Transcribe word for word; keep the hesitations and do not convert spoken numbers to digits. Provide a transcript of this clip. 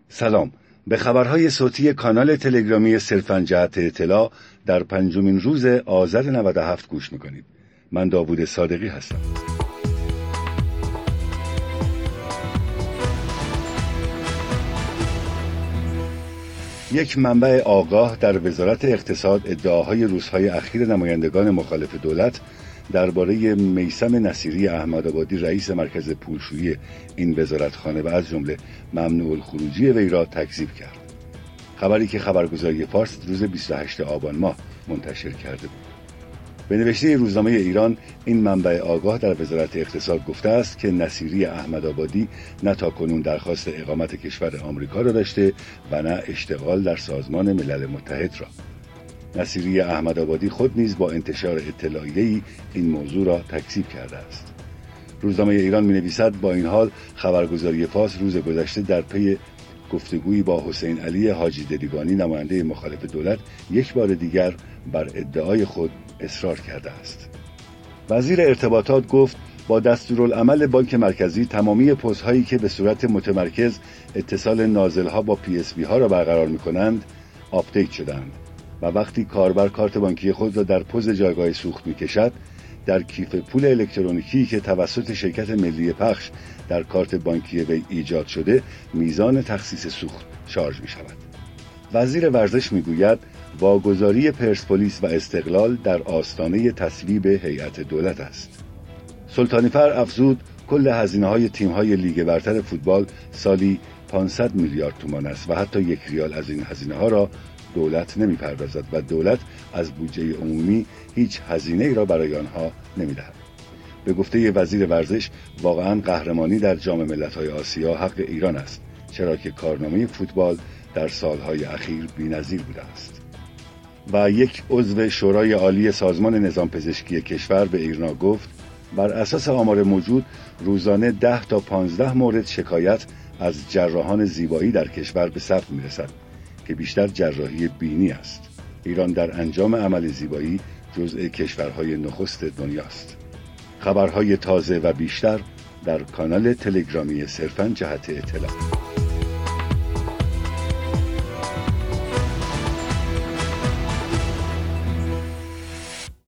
سلام، به خبرهای صوتی کانال تلگرامی صرفاً جهت اطلاع در پنجمین روز آذر نود و هفت گوش میکنید. من داوود صادقی هستم. یک منبع آگاه در وزارت اقتصاد ادعاهای روزهای اخیر نمایندگان مخالف دولت درباره میثم نصیری احمدآبادی رئیس مرکز پولشویی این وزارتخانه و از جمله ممنوع الخروجی وی را تکذیب کرد. خبری که خبرگزاری فارس روز بیست و هشتم آبان ماه منتشر کرده بود. به نوشته روزنامه ایران، این منبع آگاه در وزارت اقتصاد گفته است که نصیری احمدآبادی نه تاکنون درخواست اقامت کشور آمریکا را داشته و نه اشتغال در سازمان ملل متحد را. نصیری احمدآبادی خود نیز با انتشار اطلاعیه‌ای این موضوع را تکذیب کرده است. روزنامه ایران می‌نویسد با این حال خبرگزاری فارس روز گذشته در پی گفتگویی با حسین علی حاجی دلیگانی نماینده مخالف دولت یک بار دیگر بر ادعای خود اصرار کرده است. وزیر ارتباطات گفت با دستورالعمل بانک مرکزی تمامی پست‌هایی که به صورت متمرکز اتصال نازل‌ها با پی اس بی ها را برقرار می‌کنند آپدیت شدند و وقتی کاربر کارت بانکی خود را در پوز جایگاه سوخت می‌کشد، در کیف پول الکترونیکی که توسط شرکت ملی پخش در کارت بانکی وی ایجاد شده میزان تخصیص سوخت شارژ می‌شود. وزیر ورزش می‌گوید واگذاری پرسپولیس و استقلال در آستانه تصویب هیئت دولت است. سلطانی‌فر افزود کل هزینه‌های تیم‌های لیگ برتر فوتبال سالی پانصد میلیارد تومان است و حتی یک ریال از این هزینه‌ها را دولت نمی‌پردازد و دولت از بودجه عمومی هیچ هزینه‌ای را برای آنها نمی‌دهد. به گفته وزیر ورزش، واقعاً قهرمانی در جام ملت‌های آسیا حق ایران است، چرا که کارنامه فوتبال در سالهای اخیر بی‌نظیر بوده است. و یک عضو شورای عالی سازمان نظام پزشکی کشور به ایرنا گفت بر اساس آمار موجود روزانه ده تا پانزده مورد شکایت از جراحان زیبایی در کشور به ثبت می‌رسد که بیشتر جراحی بینی است. ایران در انجام عمل زیبایی جزء کشورهای نخست دنیاست. خبرهای تازه و بیشتر در کانال تلگرامی صرفاً جهت اطلاع.